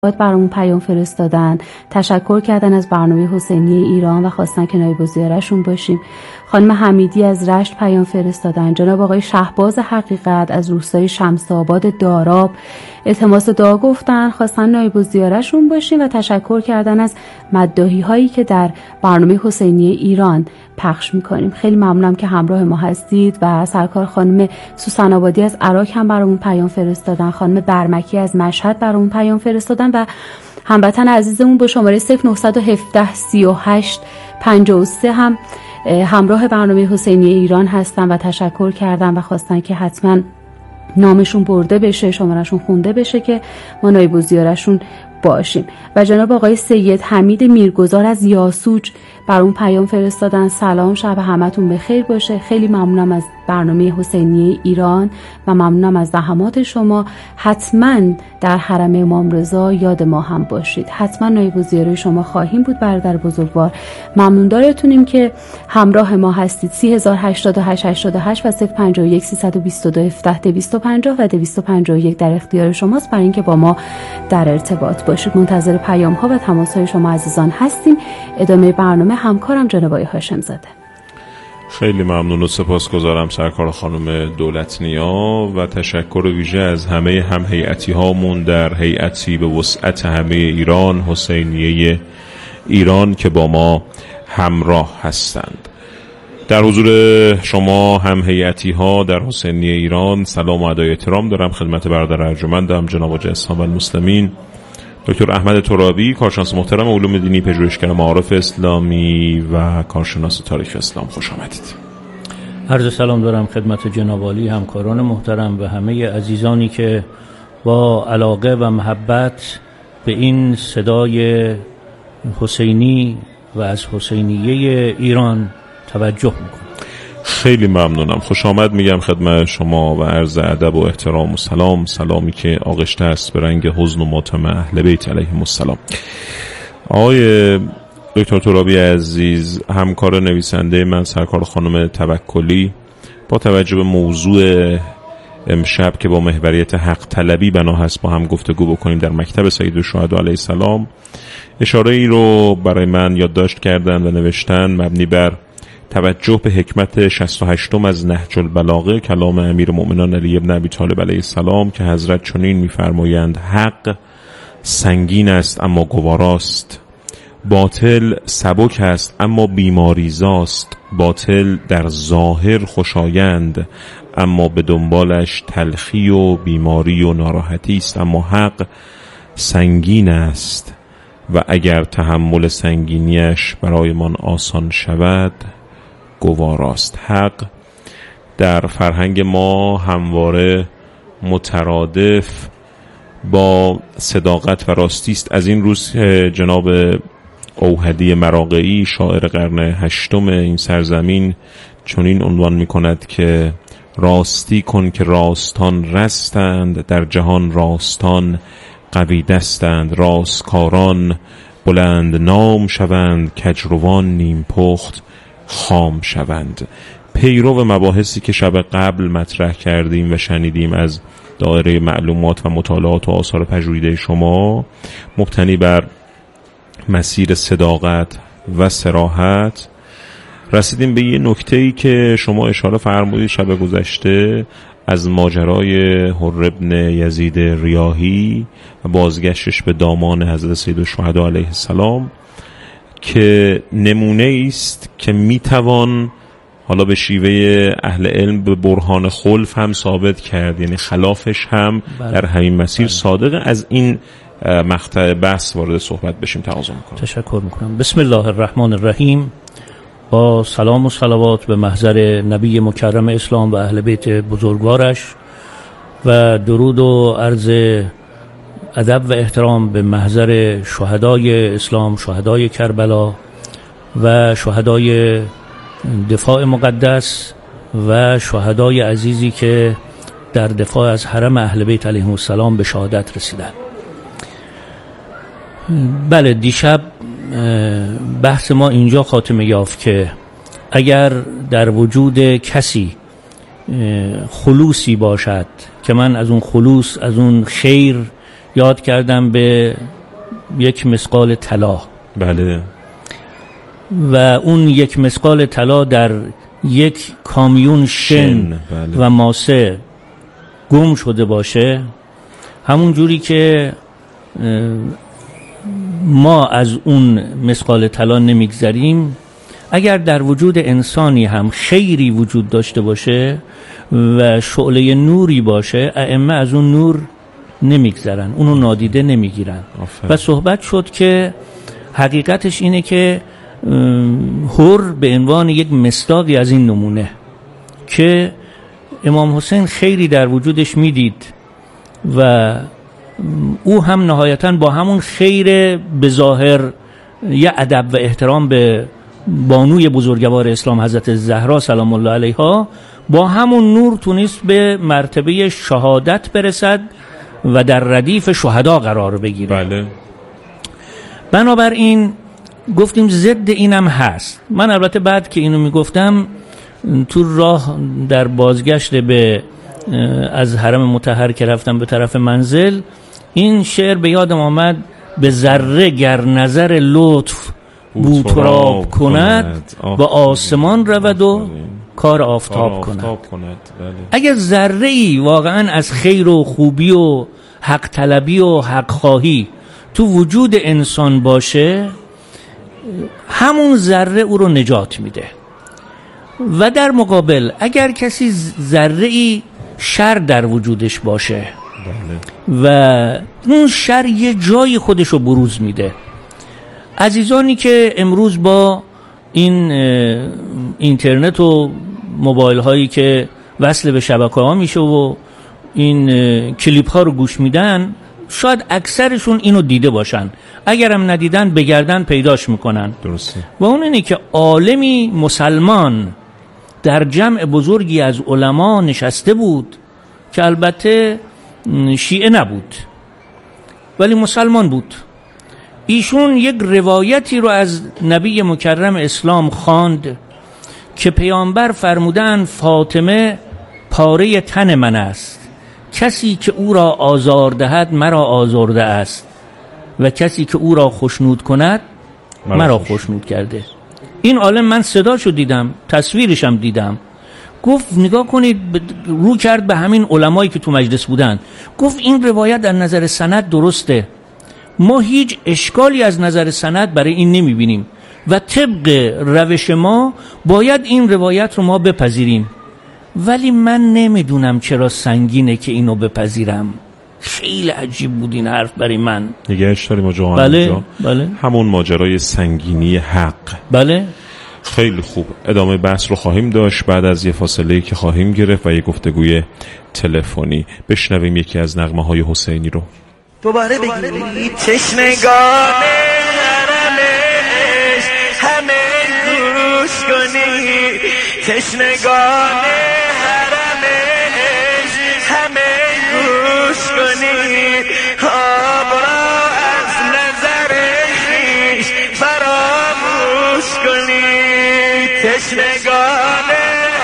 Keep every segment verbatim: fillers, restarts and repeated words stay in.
برامون پیام فرستادن، تشکر کردن از برنامه حسینی ایران و خواستن که نایب الزیاره‌شون باشیم. خانم حمیدی از رشت پیام فرستادن. جناب آقای شهباز حقیقت از روستای شمس‌آباد داراب التماس دعا گفتن، خواستن نایب الزیاره‌شون باشیم و تشکر کردن از مداحی هایی که در برنامه حسینی ایران پخش میکنیم. خیلی ممنونم که همراه ما هستید. و سرکار خانم سوسن آبادی از عراق هم برامون پیام فرستادن، خانم برمکی از مشهد برامون پیام فرستادن و هموطن عزیزمون با شماره صفر نه یک هفت سی و هشت پنجاه و سه هم همراه برنامه حسینی ایران هستن و تشکر کردن و خواستن که حتما نامشون برده بشه، شمارهشون خونده بشه که ما نایب الزیاره‌شون باشیم. و جناب آقای سید حمید میرگزار از یاسوج برام پیام فرستادن. سلام، شب همتون بخیر باشه. خیلی ممنونم از برنامه حسینی ایران و ممنونم از زحمات شما. حتما در حرم امام رضا یاد ما هم باشید. حتما نایب الزیاره شما خواهیم بود برادر بزرگوار. ممنون دارتونیم که همراه ما هستید. سی هزار هشتاد و هشت هشتاد و هشت و صفر پنجاه و یک سیصد و بیست و دو هفده دویست و پنجاه و دویست و پنجاه و یک در اختیار شماست برای اینکه با ما در ارتباط باشید. منتظر پیام ها و تماس های شما عزیزان هستیم. ادامه برنامه همکارم جناب آقای هاشم زاده. خیلی ممنون و سپاسگزارم سرکار خانم دولتنیا و تشکر ویژه از همه هم هیئتی هامون در هیئتی به وسعت همه ایران، حسینیه ایران که با ما همراه هستند. در حضور شما هم هیئتی ها در حسینیه ایران سلام و ادای احترام دارم خدمت برادر ارجمندم جناب آقای اسحاق المسلمین دکتر احمد ترابی، کارشناس محترم علوم دینی، پژوهشگر معارف اسلامی و کارشناس تاریخ اسلام. خوش آمدید. عرض سلام دارم خدمت جناب عالی، همکاران محترم و همه عزیزانی که با علاقه و محبت به این صدای حسینی و از حسینیه ایران توجه میکنم. خیلی ممنونم. خوش آمد میگم خدمت شما و عرض ادب و احترام و سلام، سلامی که آغشته است به رنگ حزن و ماتم اهل بیت علیهم السلام. آقای دکتر ترابی عزیز، همکار نویسنده من سرکار خانم توکلی، با توجه به موضوع امشب که با محوریت حق طلبی بنا هست با هم گفتگو بکنیم در مکتب سید الشهدا علیه السلام، اشاره ای رو برای من یادداشت کردن و نوشتن مبنی بر توجه به حکمت شصت و هشتم از نهج البلاغه کلام امیرالمؤمنین علی بن ابی طالب علیه السلام که حضرت چنین می‌فرمایند: حق سنگین است اما گواراست، باطل سبک است اما بیماریزاست، باطل در ظاهر خوشایند اما به دنبالش تلخی و بیماری و ناراحتی است، اما حق سنگین است و اگر تحمل سنگینیش برایمان آسان شود گواراست. حق در فرهنگ ما همواره مترادف با صداقت و راستی است. از این روز جناب اوحدی مراغعی شاعر قرن هشتم این سرزمین چنین عنوان می کند که راستی کن که راستان رستند، در جهان راستان قوی دستند، راستکاران بلند نام شوند، کجروان نیم پخت خام شوند. پیرو مباحثی که شب قبل مطرح کردیم و شنیدیم از دایره معلومات و مطالعات و آثار پژوهیده شما مبتنی بر مسیر صداقت و صراحت، رسیدیم به یه نکته‌ای که شما اشاره فرمودید شب گذشته از ماجرای حر ابن یزید ریاحی و بازگشتش به دامان حضرت سید الشهدا علیه السلام که نمونه است که میتوان حالا به شیوه اهل علم به برهان خلف هم ثابت کرد، یعنی خلافش هم بله. در همین مسیر بله. صادقه. از این مقطع بحث وارد صحبت بشیم. تقاضا میکنم. تشکر میکنم. بسم الله الرحمن الرحیم. با سلام و صلوات به محضر نبی مکرم اسلام و اهل بیت بزرگوارش و درود و عرض ادب و احترام به محضر شهدای اسلام، شهدای کربلا و شهدای دفاع مقدس و شهدای عزیزی که در دفاع از حرم اهل بیت علیهم السلام به شهادت رسیدند. بله، دیشب بحث ما اینجا خاتمه یافت که اگر در وجود کسی خلوصی باشد که من از اون خلوص، از اون خیر یاد کردم به یک مسقال طلا. بله. و اون یک مسقال طلا در یک کامیون شن, شن. بله. و ماسه گم شده باشه، همون جوری که ما از اون مسقال طلا نمیگذریم، اگر در وجود انسانی هم خیری وجود داشته باشه و شعله نوری باشه، ائمه از اون نور نمیگذرن، اونو نادیده نمیگیرن. و صحبت شد که حقیقتش اینه که هر به عنوان یک مصداقی از این نمونه که امام حسین خیری در وجودش میدید و او هم نهایتاً با همون خیر به ظاهر یه ادب و احترام به بانوی بزرگوار اسلام حضرت زهرا سلام الله علیها، با همون نور تونست به مرتبه شهادت برسد و در ردیف شهدا قرار بگیره. بله. بنابراین گفتیم ضد اینم هست. من البته بعد که اینو میگفتم تو راه در بازگشت به از حرم مطهر که رفتم به طرف منزل، این شعر به یادم آمد: به ذره گر نظر لطف بوتراب کند و آسمان رود و کار آفتاب کند. اگر ذره ای واقعا از خیر و خوبی و حق طلبی و حق خواهی تو وجود انسان باشه، همون ذره او رو نجات میده. و در مقابل اگر کسی ذره ای شر در وجودش باشه و اون شر یه جای خودش رو بروز میده. عزیزانی که امروز با این اینترنت و موبایل هایی که وصل به شبکه ها میشه و این کلیپ ها رو گوش میدن، شاید اکثرشون اینو دیده باشن، اگرم ندیدن بگردن پیداش میکنن. درسته. و اون اینه که عالمی مسلمان در جمع بزرگی از علما نشسته بود که البته شیعه نبود ولی مسلمان بود. ایشون یک روایتی رو از نبی مکرم اسلام خواند که پیامبر فرمودن فاطمه پاره تن من است، کسی که او را آزار دهد مرا آزرده است و کسی که او را خوشنود کند مرا, مرا خوشنود کرده. این عالم من صداشو دیدم، تصویرشم دیدم. گفت نگاه کنید، رو کرد به همین علمایی که تو مجلس بودن، گفت این روایت در نظر سند درسته، ما هیچ اشکالی از نظر سند برای این نمی بینیم و طبق روش ما باید این روایت رو ما بپذیریم، ولی من نمیدونم چرا سنگینه که اینو بپذیرم. خیلی عجیب بود این حرف برای من. نگهش داریم آقا. بله بله. همون ماجرای سنگینی حق. بله. خیلی خوب، ادامه بحث رو خواهیم داشت بعد از یه فاصله که خواهیم گرفت و یه گفتگوی تلفنی. بشنویم یکی از نغمه های حسینی رو. دوباره بگیری چشمگاه حرمش همه گوش کنی، چشمگاه حرمش همه گوش کنی، آب را از نظر خویش فراموش کنی، چشمگاه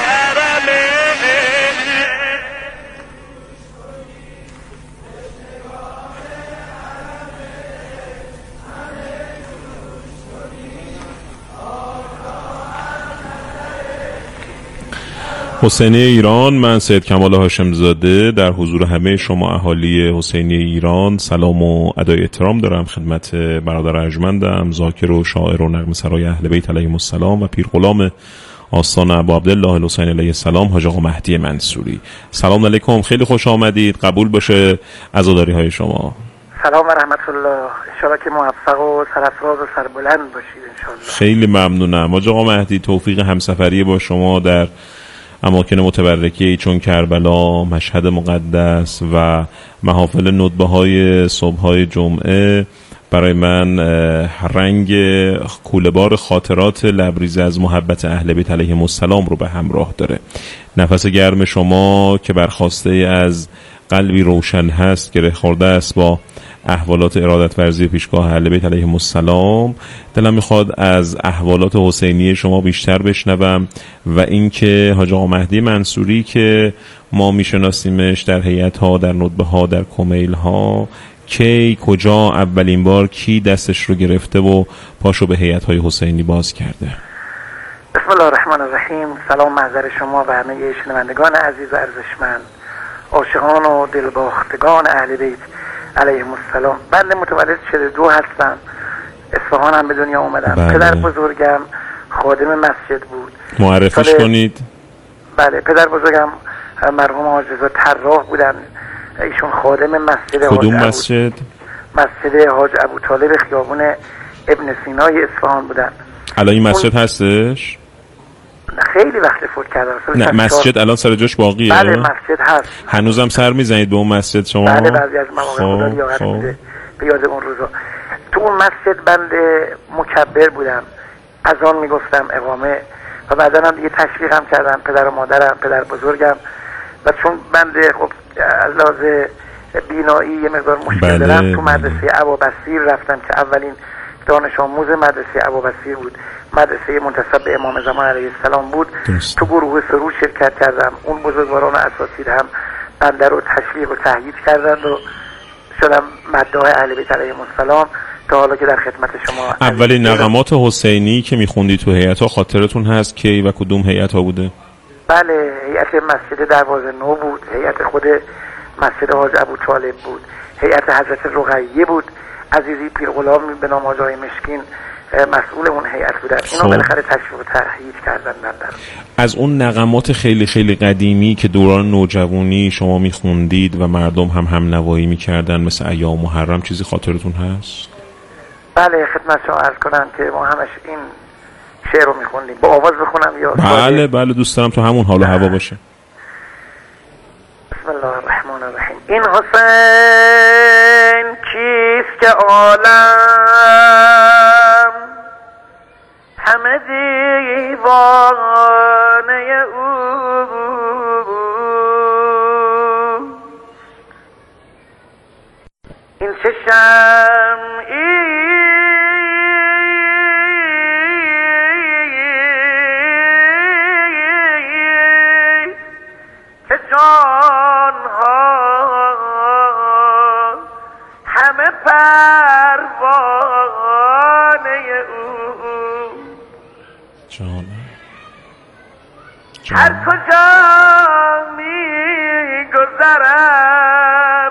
حسینی ایران. من سید کمال هاشم زاده در حضور همه شما اهالی حسینی ایران سلام و ادای احترام دارم خدمت برادر ارجمندم، ذاکر و شاعر و نغمه سرای اهل بیت علیهم السلام و پیر غلام آستان ابو عبدالله الحسین علیه السلام حاج آقا مهدی منصوری. سلام علیکم، خیلی خوش آمدید، قبول باشه عزاداری های شما. سلام و رحمت الله، انشاءالله که موفق و سرفراز و سربلند باشید انشاءالله. خیلی ممنونم حاج آقا مهدی، توفیق همسفری با شما در اماکن متبرکه‌ای چون کربلا، مشهد مقدس و محافل ندبه های صبح‌های جمعه برای من رنگ کوله‌بار خاطرات لبریز از محبت اهل بیت علیهم السلام رو به همراه داره. نفس گرم شما که برخواسته از قلبی روشن هست، گره خورده است با احوالات ارادت ورزی پیشگاه اهل بیت علیهم السلام. دلم میخواد از احوالات حسینی شما بیشتر بشنوم و اینکه حاج آقا مهدی منصوری که ما میشناسیمش در هیئت ها، در ندبه ها، در کمیل ها، کی، کجا، اولین بار کی دستش رو گرفته و پاشو به هیئت‌های حسینی باز کرده؟ بسم الله الرحمن الرحیم. سلام محضر شما و همه شنوندگان عزیز و ارزشمند، عاشقان و دلباختگان اهل بیت علیهم السلام. بنده متولد چهل و دو هستم، اصفهان هم به دنیا اومدم. بله. پدر بزرگم خادم مسجد بود. معرفیش سال... کنید. بله، پدر بزرگم مرحوم حاج رضا طراح بودن، ایشون خادم مسجد. کدوم مسجد؟ مسجد حاج ابو طالب خیابون ابن سینای اصفهان بودن. الان این مسجد اون... هستش؟ خیلی وقت فوت کردن. نه، مسجد الان سر جاش باقیه؟ بله مسجد هست. هنوزم سر میزنید به اون مسجد شما؟ بله، بعضی از مواقع خدا یاد میده به یاد اون روزا. تو اون مسجد بنده مکبر بودم، از آن میگفتم اقامه، و بعدا هم دیگه تشویقم کردم پدر و مادرم، پدر بزرگم. و چون بنده خب از لحاظ بینایی یه مقدار مشکل بله. دارم، تو مدرسه ابابصیر رفتم که اولین دانش آموز مدرسه ابابصیر بود، مدرسه منتسب به امام زمان علیه السلام بود. درست. تو گروه سرود شرکت کردم، اون بزرگواران و اساتید هم بنده رو تشویق و تهییج کردند و شدم مداح اهل بیت علیهم السلام تا حالا که در خدمت شما. اولین نغمات حسینی که میخوندی تو هیئت‌ها خاطرتون هست کی و کدوم هیئت‌ها بوده؟ بله، هیئت مسجد دروازه نو بود، هیئت خود مسجد حاج ابو طالب بود، هیئت حضرت رقیه بود، عزیزی پیرغلام به نام حاج آقای مشکین مسئول اون هیئت بودن. اینو بالاخره تشویق و تهییج کردن. از اون نغمات خیلی خیلی قدیمی که دوران نوجوانی شما میخوندید و مردم هم هم نوایی میکردن مثل ایام محرم چیزی خاطرتون هست؟ بله، خدمت شما عرض کنم که ما همش این شعر رو میخوندیم. با آواز بخونم یا؟ بله بله، دوست دارم تو همون حال و هوا باشه. بسم الله الرحمن الرحیم. این حسین کیست که عالم همه دیوانه او، این چه شمعی که جانها همه پروانه او، جان هر کجا می گذرم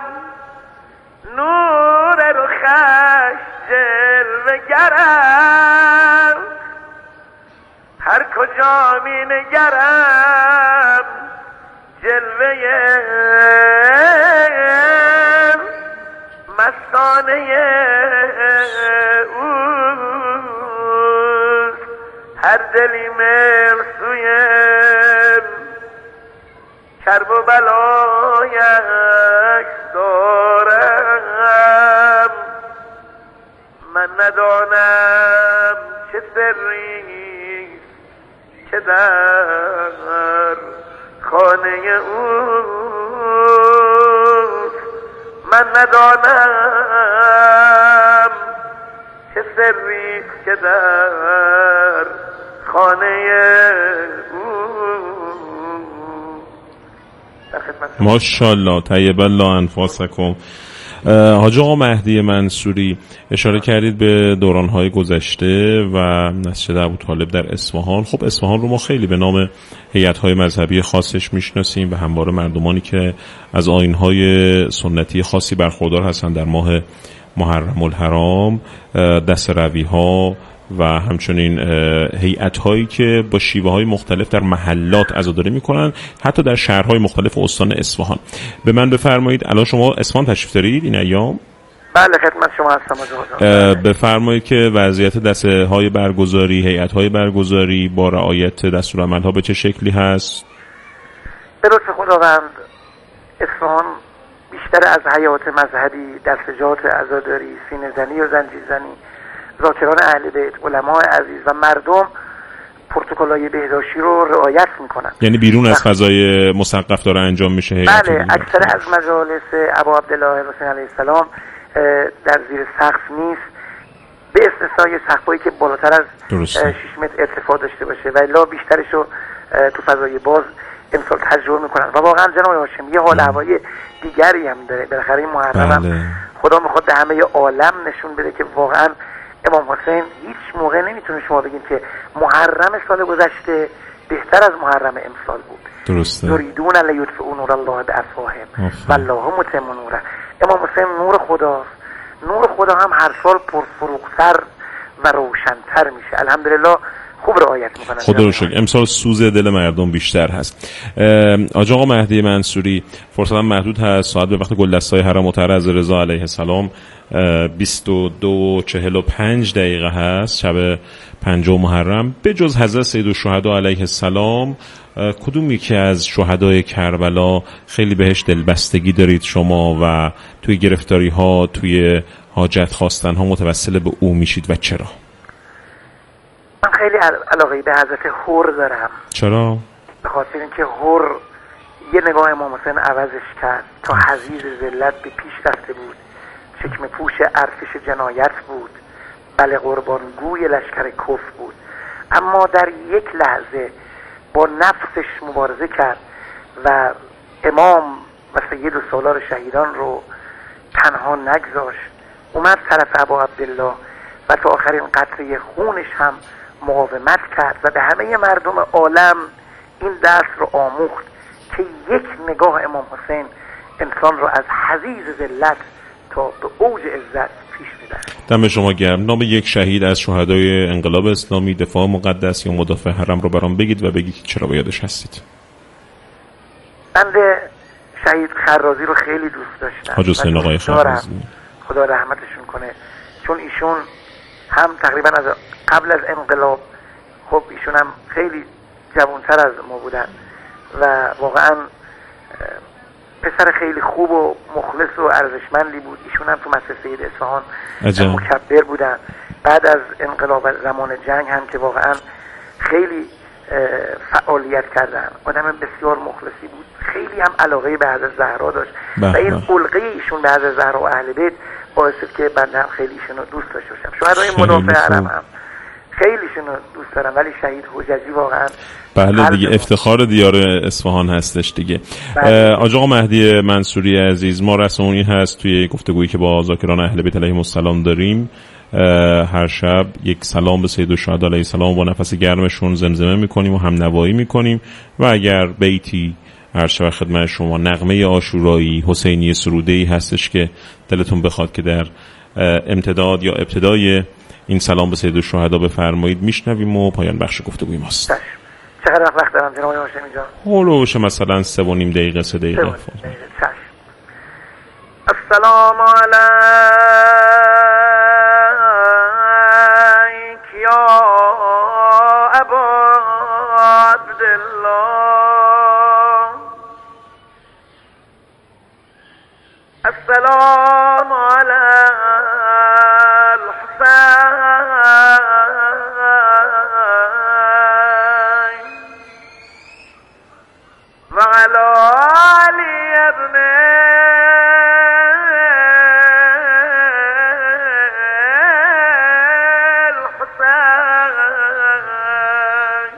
نور رخش جلوه گرم، هر کجا می نگرم جلوه مستانه او، هر دلی میل سوی کرب و بلایش دارم، من ندانم چه سری که در خانه اوست، من ندانم چه سری که در خانه او. ماشاءالله، طیب الله انفاسکم. حاج آقا مهدی منصوری، اشاره کردید به دوران‌های گذشته و مسجد ابوطالب در اصفهان. خب اصفهان رو ما خیلی به نام هیئت‌های مذهبی خاصش میشناسیم و همواره مردمانی که از آیین‌های سنتی خاصی برخوردار هستند در ماه محرم الحرام، دست روی‌ها و همچنین هیئت‌هایی که با شیوه‌های مختلف در محلات عزاداری می‌کنن، حتی در شهرهای مختلف استان اصفهان. به من بفرمایید الان شما اصفهان تشریف دارید این ایام؟ بله، خدمت شما هستم. بفرمایید که وضعیت دسته‌های برگزاری، هیئت‌های برگزاری با رعایت دستورالعمل‌ها به چه شکلی هست؟ به لطف خداوند اصفهان بیشتر از حیات مذهبی، دستجات عزاداری، سینه‌زنی و زنجیرزنی، ذاکران اهل بیت، علماء عزیز و مردم پروتکل‌های بهداشتی رو رعایت میکنن. یعنی بیرون از فضای مسقف داره انجام میشه؟ بله، اکثر از مجالس ابا عبدالله حسین علیه السلام در زیر سقف نیست، به استثنای سقفایی که بالاتر از شش متر ارتفاع داشته باشه و الا بیشترش رو تو فضای باز امسال تجربه میکنن. و واقعا جناب هاشم یه حال هوایی دیگری هم داره. بالاخره این محرم هم خدا میخواد به همه عالم نشون بده که واقعا امام حسین هیچ موقع نمیتونه شما بگین که محرم سال گذشته بهتر از محرم امسال بود. درسته. یریدون لیطفئوا نور الله بافواههم والله متم نوره. امام حسین نور خداست. نور خدا هم هر سال پرفروغ‌تر و روشن‌تر میشه. الحمدلله خوب رعایت میکنن. خدا رو شکر. امسال سوز دل مردم بیشتر هست. آج آقا مهدی منصوری، فرصتم محدود هست. ساعت به وقت گلدسته‌های حرم مطهر از رضا علیه السلام بیست و دو و چهل و پنج دقیقه هست، شب پنجم محرم. به جز حضرت سیدالشهدا علیه السلام کدوم یکی از شهدای کربلا خیلی بهش دلبستگی دارید شما و توی گرفتاری ها، توی حاجت خواستن ها متوسل به او میشید و چرا؟ من خیلی علاقه به حضرت حر دارم. چرا؟ به خاطر اینکه حر یه نگاه امام حسین عوضش کرد. تا حضیض ذلت به پیش رفته بود، چکمه پوش ارتش جنایت بود، بله قربانگوی لشکر کفر بود، اما در یک لحظه با نفسش مبارزه کرد و امام و سید و سالار شهیدان رو تنها نگذاشت. اومد طرف ابا عبدالله و تا آخرین قطره خونش هم مقاومت کرد و به همه مردم عالم این درس رو آموخت که یک نگاه امام حسین انسان رو از حضیض ذلت تا به اوج عزت پیش میبره. دم شما گرم. نام یک شهید از شهدای انقلاب اسلامی، دفاع مقدس یا مدافع حرم رو برام بگید و بگید چرا یادش هستید. بنده شهید خرازی رو خیلی دوست داشتم. حاج حسین آقای خرازی، خدا رحمتشون کنه، چون ایشون هم تقریبا از قبل از انقلاب، خب ایشون هم خیلی جوانتر از ما بودن و واقعا پسر خیلی خوب و مخلص و ارزشمندی بود. ایشون هم تو مسجد سید اصفهان مکبر بودن. بعد از انقلاب زمان جنگ هم که واقعا خیلی فعالیت کردن. آدم بسیار مخلصی بود. خیلی هم علاقه به حضرت زهرا داشت بحبه. و این علقه ایشون به حضرت زهرا و اهل بیت باعث شد که بنده هم خیلی ایشون رو دوست داشته باشم. شهدای مدافع حرم هم خیلیشون رو دوست دارم، ولی شهید حججی واقعا بله دیگه افتخار دیار اصفهان هستش دیگه. آج آقا مهدی منصوری عزیز، ما رسمونی هست توی گفتگویی که با ذاکران اهل بیت علیهم السلام داریم، هر شب یک سلام به سیدالشهدا علیه السلام با نفس گرمشون زمزمه میکنیم و هم نوایی میکنیم و اگر بیتی هر شب خدمت شما نغمه عاشورایی حسینی سروده‌ای هستش که دلتون بخواد که در امتداد یا ابتدای این سلام به سیدالشهدا بفرمایید میشنویم و پایان بخش گفتگوی ماست. چقدر وقت دارم جناب هاشمی جان؟ هولوش مثلا سه و نیم دقیقه سه دقیقه. السلام علیک یا ابا عبدالله، السلام علی وعلى علي ابن الحسين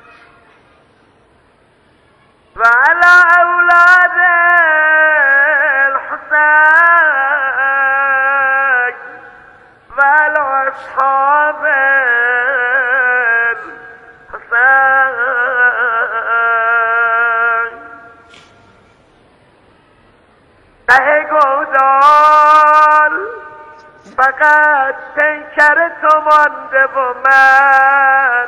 وعلى أولاد الحسين وعلى أصحاب فقط پیکر تو مانده و من،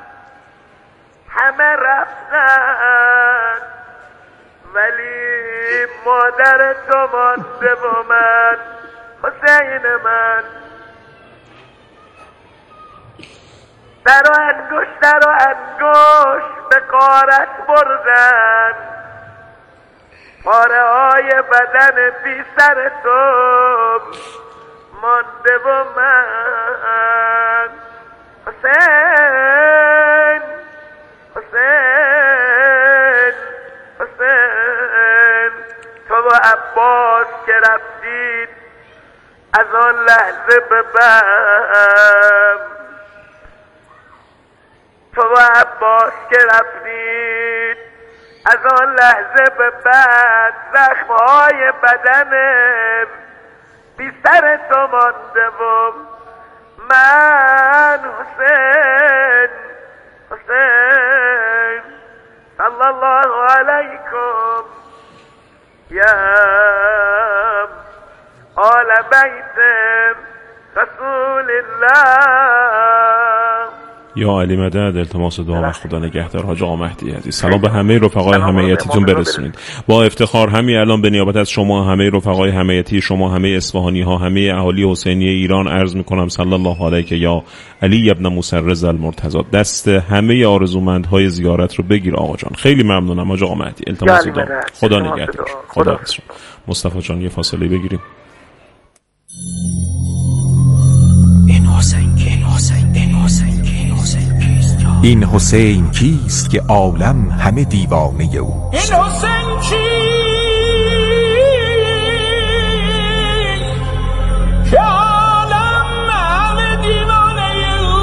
همه رفتن ولی مادر تو مانده و من، حسین من. در و انگوش در و انگوش به غارت بردن، پاره های بدن بی سر تو مانده و من. حسین حسین حسین، تو و عباس که رفتید از آن لحظه به بعد، تو و عباس که رفتید از آن لحظه به بعد زخمهای بدن بی سر تو مانده و من حسین حسین صلی الله علیکم یا آل بیت رسول الله. یا علی مدد. التماس دعا و خدا نگهدار حاج آقا مهدی عزیز. سلام به همه رفقای حمایتیتون برسونید. با افتخار همین الان به نیابت از شما همه رفقای حمایتی شما، همه اصفهانی ها، همه اهالی حسینی ایران عرض میکنم صلی الله علیک یا علی ابن موسی رضا المرتضی. دست همه آرزومندهای زیارت رو بگیر آقا جان. خیلی ممنونم حاج آقا مهدی. التماس دعا. خدا نگهدار. خدا حافظ. مصطفی جان یه فاصله بگیریم. این حسین این حسین کیست که عالم همه دیوانه او؟ این حسین کیست که عالم همه دیوانه او؟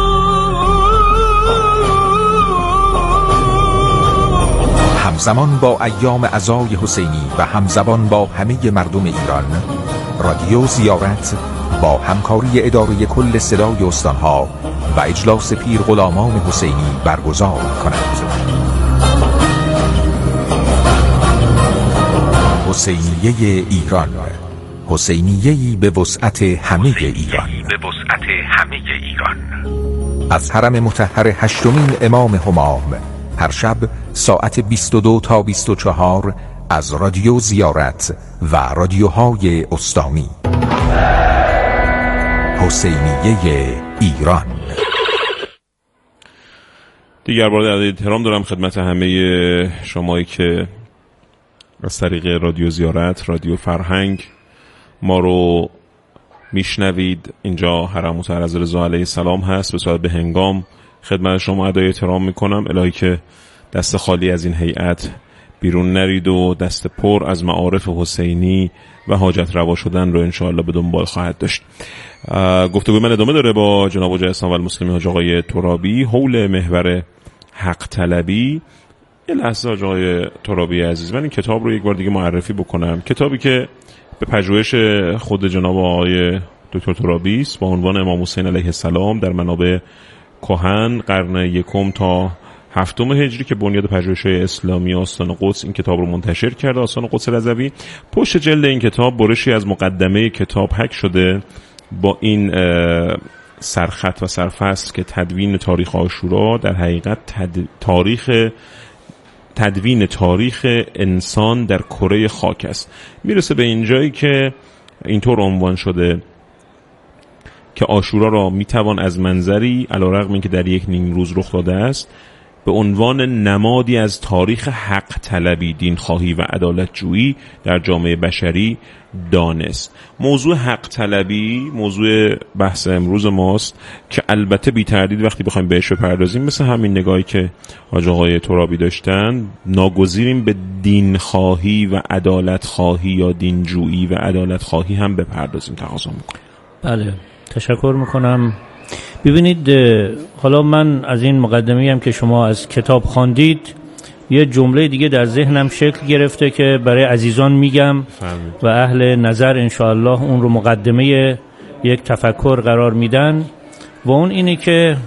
همزمان با ایام عزای حسینی و همزمان با همه مردم ایران، رادیو زیارت با همکاری اداره کل صدای استانها و اجلاس پیر غلامان حسینی برگزار کند. حسینیه ایران، حسینیه‌ای به وسعت همه ایران. از حرم مطهر هشتمین امام همام هر شب ساعت بیست و دو تا بیست و چهار از رادیو زیارت و رادیوهای استانی. حسینیه ایران. دیگر بار عرض احترام دارم خدمت همه شمایی که از طریق رادیو زیارت، رادیو فرهنگ ما رو میشنوید. اینجا حرم مطهر از رضا علیه السلام هست. به صورت به هنگام خدمت شما ادای احترام میکنم. الهی که دست خالی از این هیئت بیرون نرید و دست پر از معارف حسینی و حاجت روا شدن رو انشاءالله به دنبال خواهد داشت. گفتگوی من ادامه داره با جناب حاج اسلام و المسلمین حاج آقای ترابی حول محور حق طلبی. یه لحظه حاج آقای ترابی عزیز، من این کتاب رو یک بار دیگه معرفی بکنم. کتابی که به پژوهش خود جناب آقای دکتر ترابی است با عنوان امام حسین علیه السلام در منابع کهن قرن یکم تا هفتم هجری که بنیاد پژوهش‌های اسلامی آستان قدس این کتاب رو منتشر کرده، آستان قدس رضوی. پشت جلد این کتاب برشی از مقدمه کتاب حک شده با این سرخط و سرفصل که تدوین تاریخ عاشورا در حقیقت تد... تاریخ تدوین تاریخ انسان در کره خاک است. میرسه به اینجایی که اینطور عنوان شده که عاشورا را میتوان از منظری علیرغم اینکه در یک نیم روز رخ داده است به عنوان نمادی از تاریخ حق طلبی، دین خواهی و عدالت جویی در جامعه بشری دانست. موضوع حق طلبی موضوع بحث امروز ماست که البته بی تردید وقتی بخوایم بهش بپردازیم مثل همین نگاهی که حاج آقای ترابی داشتن ناگزیریم به دین خواهی و عدالت خواهی یا دین جویی و عدالت خواهی هم بپردازیم. تقاضا میکنم. بله تشکر میکنم. ببینید حالا من از این مقدمه‌ای هم که شما از کتاب خواندید یه جمله دیگه در ذهنم شکل گرفته که برای عزیزان میگم فهمید. و اهل نظر انشاءالله اون رو مقدمه یک تفکر قرار میدن و اون اینه که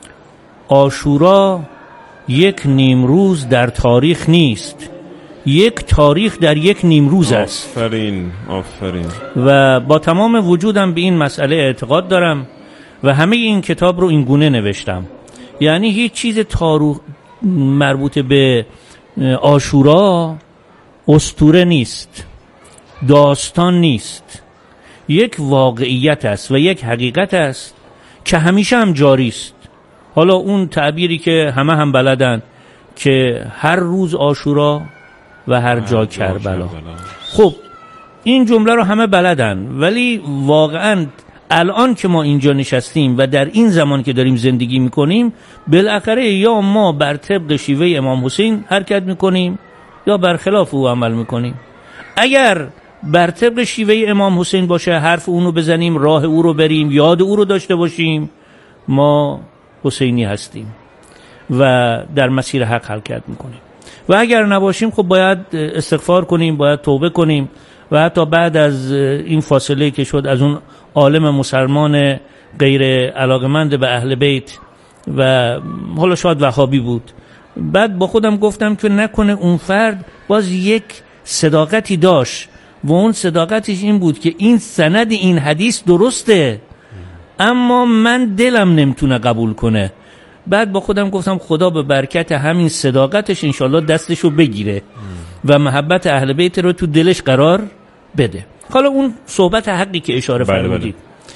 عاشورا یک نیمروز در تاریخ نیست، یک تاریخ در یک نیمروز است. آفرین آفرین. و با تمام وجودم به این مسئله اعتقاد دارم و همه این کتاب رو این گونه نوشتم. یعنی هیچ چیز تاریخ مربوط به عاشورا اسطوره نیست، داستان نیست، یک واقعیت است و یک حقیقت است که همیشه هم جاری است. حالا اون تعبیری که همه هم بلدن که هر روز عاشورا و هر جا کربلا. خب این جمله رو همه بلدن، ولی واقعاً الان که ما اینجا نشستیم و در این زمان که داریم زندگی میکنیم بالاخره یا ما بر طبق شیوه امام حسین حرکت میکنیم یا برخلاف او عمل میکنیم. اگر بر طبق شیوه امام حسین باشه حرف اونو بزنیم، راه او رو بریم، یاد او رو داشته باشیم، ما حسینی هستیم و در مسیر حق حرکت میکنیم. و اگر نباشیم خب باید استغفار کنیم، باید توبه کنیم. و حتی بعد از این فاصله که شد از اون عالم مسلمان غیر علاقمند به اهل بیت و حالا شاید وهابی بود، بعد با خودم گفتم که نکنه اون فرد باز یک صداقتی داشت و اون صداقتش این بود که این سند این حدیث درسته اما من دلم نمیتونه قبول کنه. بعد با خودم گفتم خدا به برکت همین صداقتش انشالله دستشو بگیره و محبت اهل بیت رو تو دلش قرار بده. حالا اون صحبت حقی که اشاره فرمودید،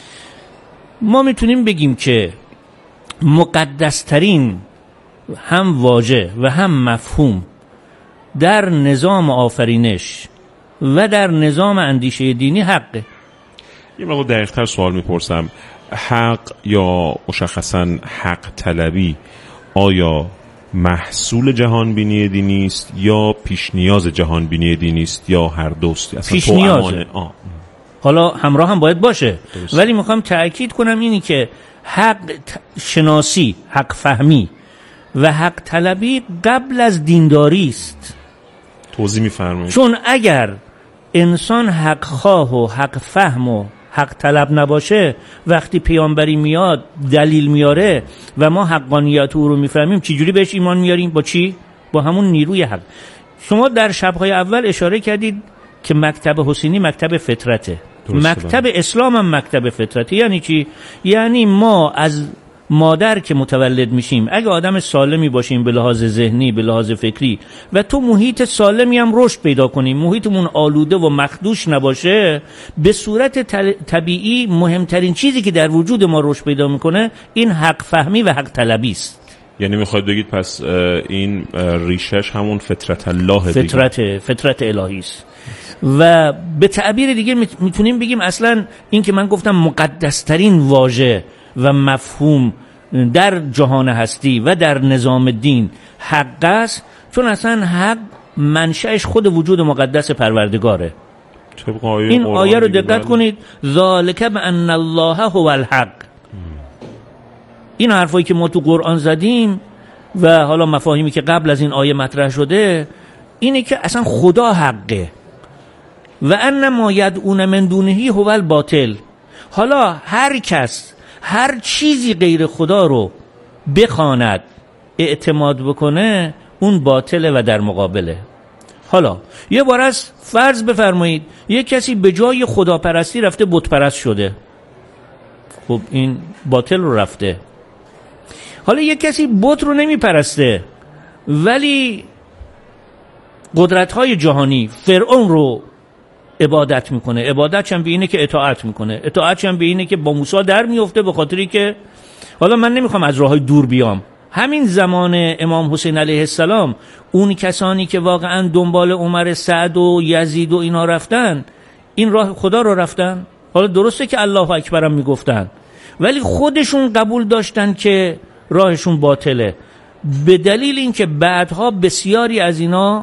ما میتونیم بگیم که مقدسترین هم واژه و هم مفهوم در نظام آفرینش و در نظام اندیشه دینی حقه. یه موقع دقیق‌تر سوال میپرسم، حق یا مشخصاً حق طلبی آیا محصول جهان بینی دینی است یا پیش نیاز جهان بینی دینی است یا هر دوست؟ پیش نیازه. حالا همراه هم باید باشه درست. ولی میخوام تأکید کنم اینی که حق شناسی، حق فهمی و حق طلبی قبل از دینداری است. توضیح می‌فرمایید؟ چون اگر انسان حق خواه و حق فهم و حق طلب نباشه، وقتی پیامبری میاد دلیل میاره و ما حقانیت او رو میفهمیم، چی جوری بهش ایمان میاریم؟ با چی؟ با همون نیروی حق. شما در شب‌های اول اشاره کردید که مکتب حسینی مکتب فطرته، مکتب اسلام هم مکتب فطرته. یعنی چی؟ یعنی ما از مادر که متولد میشیم اگه آدم سالمی باشیم به لحاظ ذهنی، به لحاظ فکری و تو محیط سالمی هم رشد پیدا کنیم، محیطمون آلوده و مخدوش نباشه، به صورت طبیعی مهمترین چیزی که در وجود ما رشد پیدا میکنه این حق فهمی و حق طلبی است. یعنی میخواید بگید پس این ریشش همون فطرت الله دیگه؟ فطرت فطرت الهی است. و به تعبیر دیگه میتونیم بگیم اصلا این که من گفتم مقدسترین واژه و مفهوم در جهان هستی و در نظام دین حق است، چون اصلا حق منشأش خود وجود مقدس پروردگاره. این آیه رو دقت کنید، ذالک بان الله هو الحق. این حرفایی که ما تو قرآن زدیم و حالا مفاهیمی که قبل از این آیه مطرح شده اینه که اصلا خدا حقه و ان ما یدعون من دونه هو الباطل. حالا هر کس هر چیزی غیر خدا رو بخواند، اعتماد بکنه، اون باطله و در مقابله. حالا یه بار از فرض بفرمایید یک کسی به جای خداپرستی رفته بت پرست شده، خب این باطل رو رفته. حالا یک کسی بت رو نمی پرسته ولی قدرت‌های جهانی فرعون رو عبادت میکنه، عبادتش هم به اینه که اطاعت میکنه، اطاعتش هم به اینه که با موسی در میفته، به خاطری که حالا من نمیخوام از راههای دور بیام، همین زمان امام حسین علیه السلام اون کسانی که واقعا دنبال عمر سعد و یزید و اینا رفتن، این راه خدا رو رفتن. حالا درسته که الله اکبر هم میگفتن ولی خودشون قبول داشتن که راهشون باطله، به دلیل اینکه بعدها بسیاری از اینا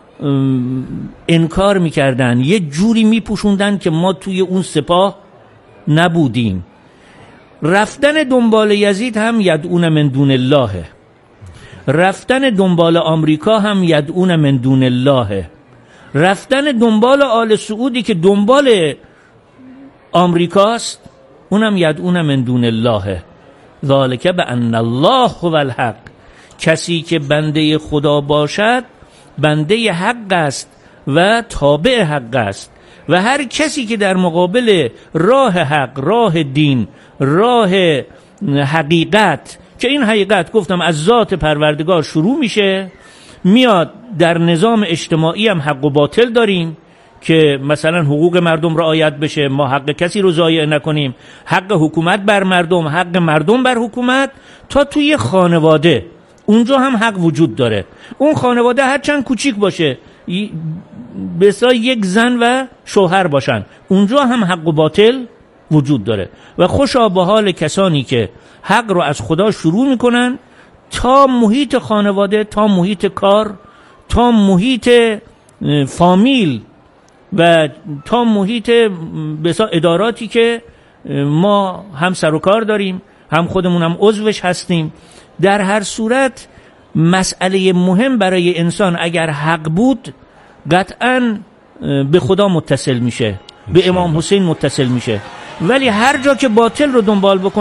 انکار میکردن، یه جوری میپوشوندن که ما توی اون سپاه نبودیم. رفتن دنبال یزید هم یدعون من دون الله، رفتن دنبال آمریکا هم یدعون من دون الله، رفتن دنبال آل سعودی که دنبال آمریکاست اونم یدعون من دون الله. ذالک بان الله هو الحق. کسی که بنده خدا باشد بنده حق است و تابع حق است و هر کسی که در مقابل راه حق، راه دین، راه حقیقت، که این حقیقت گفتم از ذات پروردگار شروع میشه، میاد در نظام اجتماعی هم حق و باطل داریم که مثلا حقوق مردم رعایت بشه، ما حق کسی رو ضایع نکنیم، حق حکومت بر مردم، حق مردم بر حکومت، تا توی خانواده اونجا هم حق وجود داره. اون خانواده هر چند کوچیک باشه، به اصطلاح یک زن و شوهر باشن، اونجا هم حق و باطل وجود داره. و خوشا به حال کسانی که حق رو از خدا شروع میکنن تا محیط خانواده، تا محیط کار، تا محیط فامیل و تا محیط به اصطلاح اداراتی که ما هم سر و کار داریم، هم خودمون هم عضوش هستیم. در هر صورت مسئله مهم برای انسان اگر حق بود قطعاً به خدا متصل میشه، به امام حسین متصل میشه. ولی هر جا که باطل رو دنبال بکنه